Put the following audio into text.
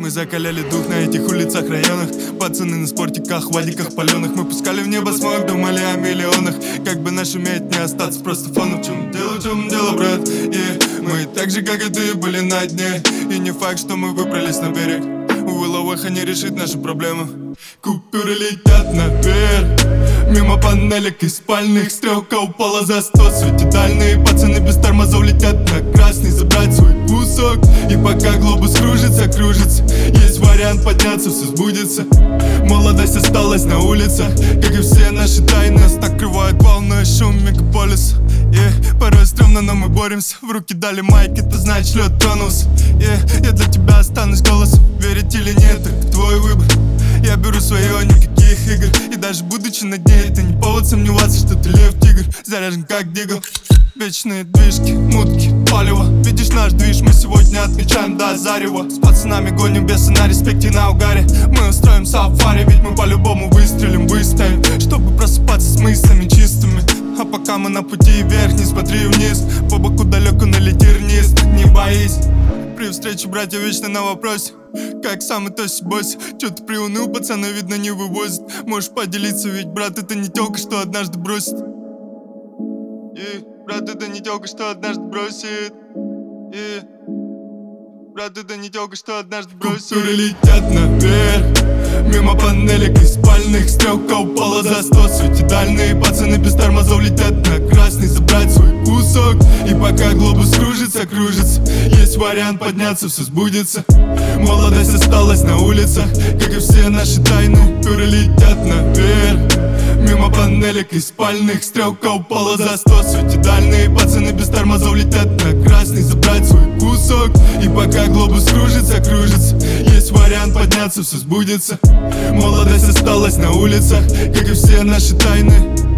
Мы закаляли дух на этих улицах, районах. Пацаны на спортиках, вадиках паленых. Мы пускали в небо смог, думали о миллионах. Как бы наш уметь не остаться просто фоном. В чем дело, брат? Мы так же, как и ты, были на дне. И не факт, что мы выбрались на берег. Увы, ловеха не решит нашу проблему. Купюры летят наверх, мимо панелек и спальных. Стрелка упала за 100, светит дальние. Пацаны без тормозов летят на красный, забрать свой кусок. И пока глобус кружится, есть вариант подняться, все сбудется. Молодость осталась на улицах, как и все наши тайны. Нас накрывает волной шум мегаполиса. Порой стрёмно, но мы боремся. В руки дали майк, это значит лед тронулся. Я для тебя останусь голосом. Верить или нет, это твой выбор. Я беру свое, никаких игр. И даже будучи на дне, это не повод сомневаться, что ты лев-тигр. Заряжен как дигл. Вечные движки, мутки, палево. Видишь наш движ, мы сегодня отмечаем до зарева. С пацанами гоним бесы на респекте, на угаре. Мы устроим сафари, ведь мы по-любому выстрелим, выстоим, чтобы просыпаться с мыслями чистыми. А пока мы на пути вверх, не смотри вниз. По боку далеко, но лети вниз, не боись. При встрече братья вечно на вопросе: как самый тоси босс? Чё ты приуныл, пацаны, видно, не вывозит. Можешь поделиться, ведь брат, это не тёлка, что однажды бросит. Брат, это не тёлка, что однажды бросит. Брат, это не тёлка, что однажды бросит. Купюры летят наверх, мимо панелек и спальных. Стрелка упала за 100, светит дальние. Пацаны без тормозов летят на красный, забрать свой кусок. И пока глобус кружится, есть вариант подняться, все сбудется. Молодость осталась на улицах, как и все наши тайны. Купюры летят наверх, мимо панелек и спальных. Стрелка упала за 100, светит дальние. Пацаны без тормозов летят на красный, забрать свой кусок. И пока глобус кружится, есть вариант подняться, все сбудется. Молодость осталась на улицах, как и все наши тайны.